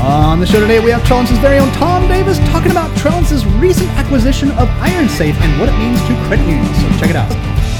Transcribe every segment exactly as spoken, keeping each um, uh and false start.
On the show today, we have Trellance's very own Tom Davis talking about Trellance's recent acquisition of IronSafe and what it means to credit unions. So check it out.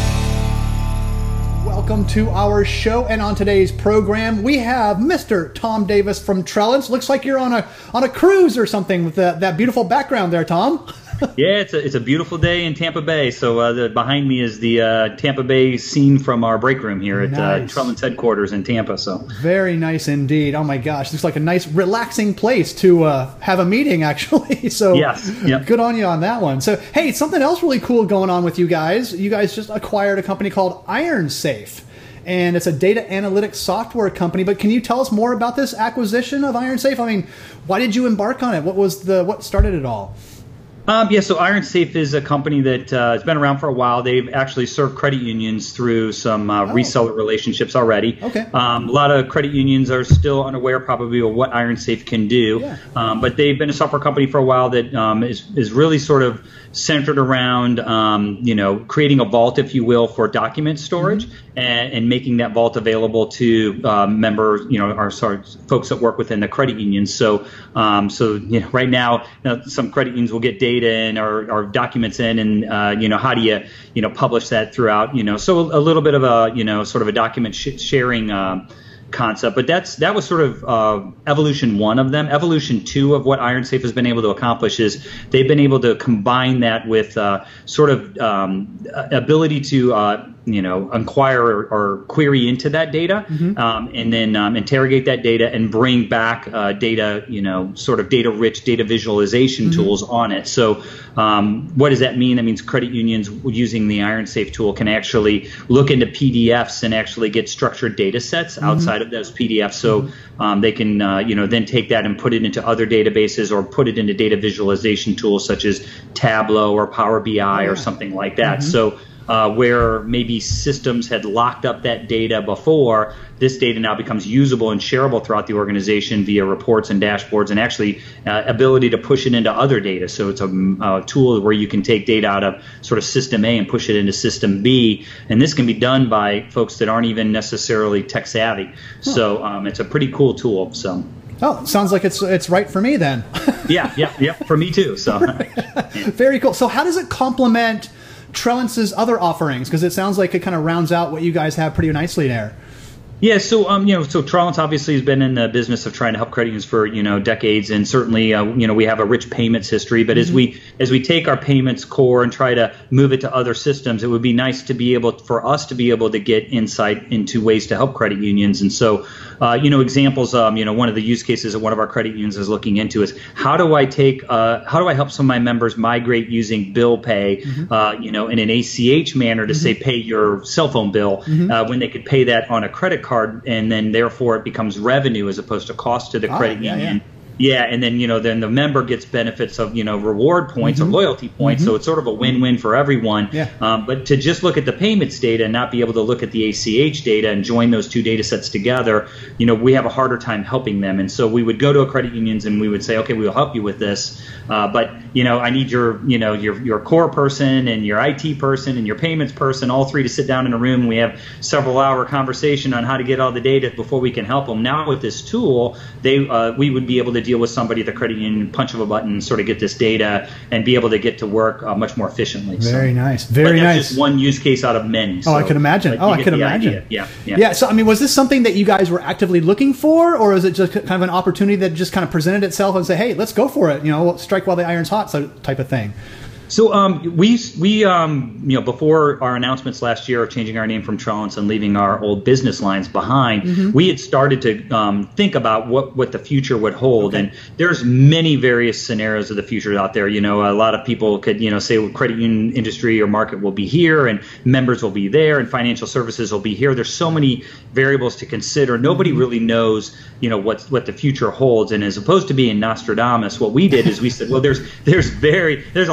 Welcome to our show, and on today's program, we have Mister Tom Davis from Trellance. Looks like you're on a on a cruise or something with that, that beautiful background there, Tom. Yeah, it's a it's a beautiful day in Tampa Bay. So uh, the, behind me is the uh, Tampa Bay scene from our break room here at nice. uh, Trellance headquarters in Tampa. So very nice indeed. Oh my gosh, looks like a nice relaxing place to uh, have a meeting actually. So yes, yep. Good on you on that one. So hey, something else really cool going on with you guys. You guys just acquired a company called IronSafe. And it's a data analytics software company. But can you tell us more about this acquisition of IronSafe? I mean, why did you embark on it? What was the what started it all? Um, yeah, so IronSafe is a company that uh, has been around for a while. They've actually served credit unions through some uh, oh. reseller relationships already. Okay. Um, a lot of credit unions are still unaware probably of what IronSafe can do. Yeah. Um, but they've been a software company for a while that um, is, is really sort of centered around, um, you know, creating a vault, if you will, for document storage mm-hmm. and, and making that vault available to um, members, you know, our sorry, folks that work within the credit unions. So, um, so you know, right now, you know, some credit unions will get data in or, or documents in, and uh, you know, how do you, you know, publish that throughout, you know, so a little bit of a, you know, sort of a document sh- sharing um, concept, but that's that was sort of uh, evolution one of them. Evolution two of what IronSafe has been able to accomplish is they've been able to combine that with uh, sort of um, ability to uh, you know inquire or, or query into that data, mm-hmm. um, and then um, interrogate that data and bring back uh, data, you know, sort of data rich data visualization mm-hmm. tools on it. So um, what does that mean? That means credit unions using the IronSafe tool can actually look into P D Fs and actually get structured data sets mm-hmm. outside of those P D Fs. So um, they can, uh, you know, then take that and put it into other databases or put it into data visualization tools such as Tableau or Power B I oh, yeah. or something like that. Mm-hmm. So uh, where maybe systems had locked up that data before, this data now becomes usable and shareable throughout the organization via reports and dashboards, and actually uh, ability to push it into other data. So it's a, a tool where you can take data out of sort of system A and push it into system B. And this can be done by folks that aren't even necessarily tech savvy. Huh. So um, it's a pretty cool tool. So. Oh, it sounds like it's it's right for me then. yeah, yeah, yeah, for me too. So yeah. Very cool. So how does it complement Trellance's other offerings? Because it sounds like it kind of rounds out what you guys have pretty nicely there. Yeah, so um, you know, so Trellance obviously has been in the business of trying to help credit unions for you know decades, and certainly uh, you know we have a rich payments history. But mm-hmm. as we as we take our payments core and try to move it to other systems, it would be nice to be able for us to be able to get insight into ways to help credit unions. And so, uh, you know, examples. Um, you know, one of the use cases that one of our credit unions is looking into is how do I take uh, how do I help some of my members migrate using bill pay, mm-hmm. uh, you know, in an A C H manner to mm-hmm. say pay your cell phone bill mm-hmm. uh, when they could pay that on a credit card, and then therefore it becomes revenue as opposed to cost to the oh, credit yeah, union. Yeah. Yeah, and then you know then the member gets benefits of you know reward points mm-hmm. or loyalty points, mm-hmm. so it's sort of a win-win for everyone. Yeah. Um, but to just look at the payments data and not be able to look at the A C H data and join those two data sets together, you know we have a harder time helping them. And so we would go to a credit unions and we would say, okay, we'll help you with this, uh, but you know I need your you know your your core person and your I T person and your payments person, all three to sit down in a room. And we have several hour conversation on how to get all the data before we can help them. Now with this tool, they uh, we would be able to deal with somebody at the credit union, punch of a button, sort of get this data and be able to get to work uh, much more efficiently. Very so, nice. Very but that's nice. Just one use case out of many. So, oh, I can imagine. Oh, I can imagine. Idea. Yeah, yeah. Yeah. So, I mean, was this something that you guys were actively looking for, or is it just kind of an opportunity that just kind of presented itself and say, hey, let's go for it? You know, strike while the iron's hot, so type of thing. So um, we we um, you know before our announcements last year of changing our name from Trellance and leaving our old business lines behind, mm-hmm. we had started to um, think about what, what the future would hold. Okay. And there's many various scenarios of the future out there. You know, a lot of people could you know say well, credit union industry or market will be here, and members will be there, and financial services will be here. There's so many variables to consider. Nobody mm-hmm. really knows you know what what the future holds. And as opposed to being Nostradamus, what we did is we said, well, there's there's very there's a lot of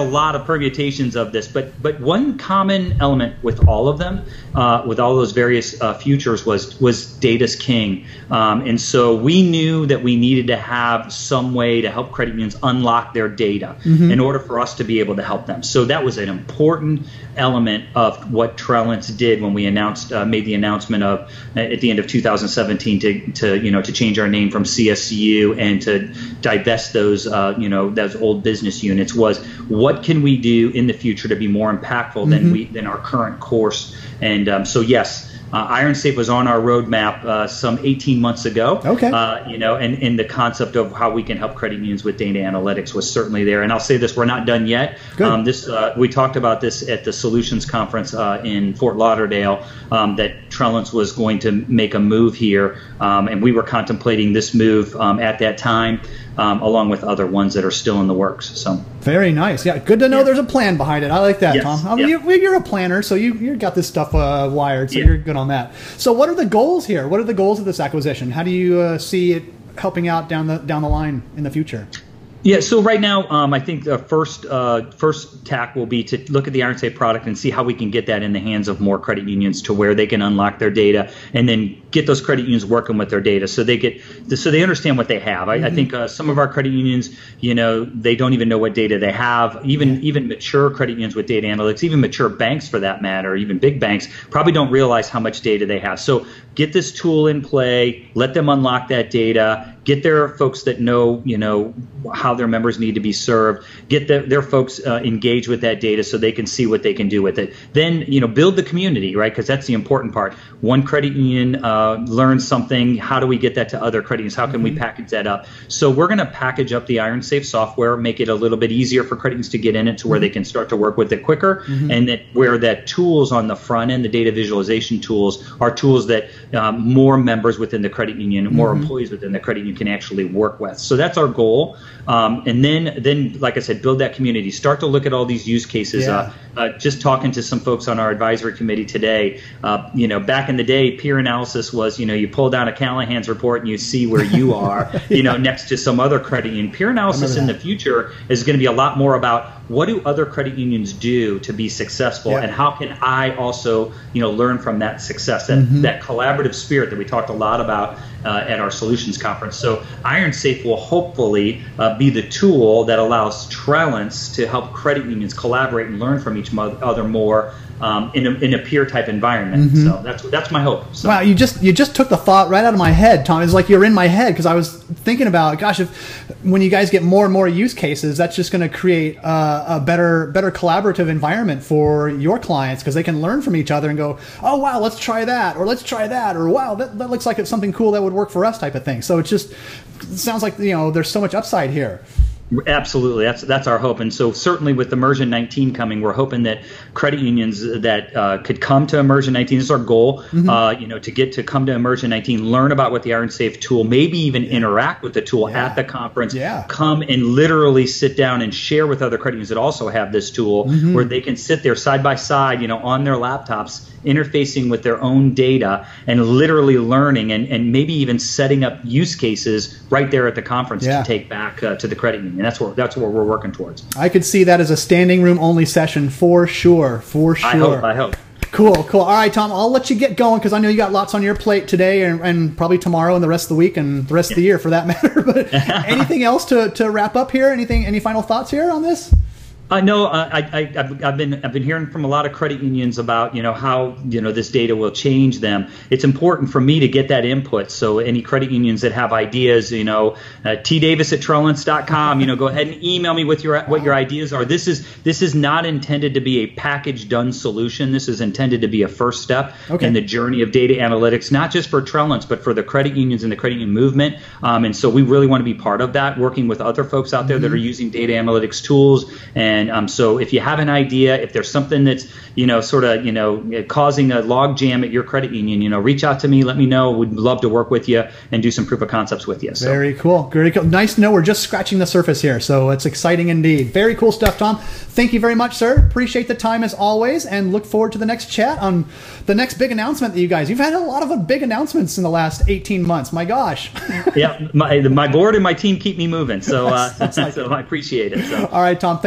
of permutations of this, but but one common element with all of them, uh, with all those various uh, futures, was was data's king. Um, and so we knew that we needed to have some way to help credit unions unlock their data mm-hmm. in order for us to be able to help them. So that was an important element of what Trellance did when we announced, uh, made the announcement of uh, at the end of two thousand seventeen to, to you know to change our name from C S C U and to divest those uh, you know those old business units. Was what can we do in the future to be more impactful than mm-hmm. we than our current course? And um, so yes. Uh, IronSafe was on our roadmap uh, some eighteen months ago. Okay. Uh, you know, and, and the concept of how we can help credit unions with data analytics was certainly there. And I'll say this: we're not done yet. Good. Um, this uh, we talked about this at the Solutions Conference uh, in Fort Lauderdale. Um, that Trellance was going to make a move here, um, and we were contemplating this move um, at that time, um, along with other ones that are still in the works. So. Very nice. Yeah, good to know yeah. there's a plan behind it. I like that, yes. Tom. I mean, yeah. you, you're a planner, so you you got this stuff uh, wired, so yeah. you're good on that. So, what are the goals here? What are the goals of this acquisition? How do you uh, see it helping out down the down the line in the future? Yeah, so right now, um, I think the first uh, first tack will be to look at the IronSafe product and see how we can get that in the hands of more credit unions to where they can unlock their data and then get those credit unions working with their data so they get so they understand what they have. I, mm-hmm. I think uh, some of our credit unions, you know, they don't even know what data they have. Even even mature credit unions with data analytics, even mature banks for that matter, even big banks probably don't realize how much data they have. So get this tool in play, let them unlock that data. Get their folks that know, you know, how their members need to be served. Get the, their folks uh, engaged with that data so they can see what they can do with it. Then, you know, build the community, right? Because that's the important part. One credit union uh, learns something. How do we get that to other credit unions? How can mm-hmm. we package that up? So we're going to package up the IronSafe software, make it a little bit easier for credit unions to get in it to where they can start to work with it quicker. Mm-hmm. And that where that tools on the front end, the data visualization tools, are tools that um, more members within the credit union, more mm-hmm. employees within the credit union can actually work with. So that's our goal. Um, and then, then, like I said, build that community. Start to look at all these use cases. Yeah. Uh, uh, just talking to some folks on our advisory committee today, uh, you know, back in the day, peer analysis was, you know, you pull down a Callahan's report and you see where you are, yeah. you know, next to some other credit union. Peer analysis in the future is going to be a lot more about what do other credit unions do to be successful, yeah. and how can I also, you know, learn from that success, that, mm-hmm. that collaborative spirit that we talked a lot about uh, at our Solutions Conference. So IronSafe will hopefully uh, be the tool that allows Trellance to help credit unions collaborate and learn from each other more um, in, a, in a peer type environment. Mm-hmm. So that's that's my hope. So. Wow, you just you just took the thought right out of my head, Tom. It's like you're in my head because I was thinking about, gosh, if when you guys get more and more use cases, that's just going to create uh, a better better collaborative environment for your clients because they can learn from each other and go, oh wow, let's try that, or let's try that, or wow, that, that looks like it's something cool that would work for us, type of thing. So it just it sounds like, you know, there's so much upside here. Absolutely, that's that's our hope, and so certainly with Immersion nineteen coming, we're hoping that credit unions that uh, could come to Immersion nineteen. This is our goal, mm-hmm. uh, you know, to get to come to Immersion nineteen, learn about what the IronSafe tool, maybe even interact with the tool yeah. at the conference. Yeah. Come and literally sit down and share with other credit unions that also have this tool, mm-hmm. where they can sit there side by side, you know, on their laptops, interfacing with their own data and literally learning, and, and maybe even setting up use cases right there at the conference yeah. to take back uh, to the credit union. That's what that's what we're working towards. I could see that as a standing room only session for sure, for sure. I hope. I hope. Cool, cool. All right, Tom, I'll let you get going because I know you got lots on your plate today and, and probably tomorrow and the rest of the week and the rest yeah. of the year for that matter. But anything else to, to wrap up here? Anything? Any final thoughts here on this? I know uh, I, I, I've, I've been I've been hearing from a lot of credit unions about, you know, how, you know, this data will change them. It's important for me to get that input. So any credit unions that have ideas, you know, uh, t davis at trellance dot com, you know, go ahead and email me with your what your ideas are. This is this is not intended to be a package done solution. This is intended to be a first step okay. in the journey of data analytics, not just for Trellance, but for the credit unions and the credit union movement. Um, and so we really want to be part of that, working with other folks out there mm-hmm. that are using data analytics tools. And um, so if you have an idea, if there's something that's, you know, sort of, you know, causing a log jam at your credit union, you know, reach out to me, let me know. We'd love to work with you and do some proof of concepts with you. So. Very cool. Very cool. Nice to know we're just scratching the surface here. So it's exciting indeed. Very cool stuff, Tom. Thank you very much, sir. Appreciate the time as always, and look forward to the next chat on the next big announcement that you guys, you've had a lot of big announcements in the last eighteen months. My gosh. Yeah. My, my board and my team keep me moving. So, uh, so I appreciate it. So. All right, Tom. Thanks again.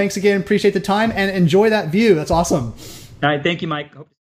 appreciate the time and enjoy that view. That's awesome. All right. Thank you, Mike. Hope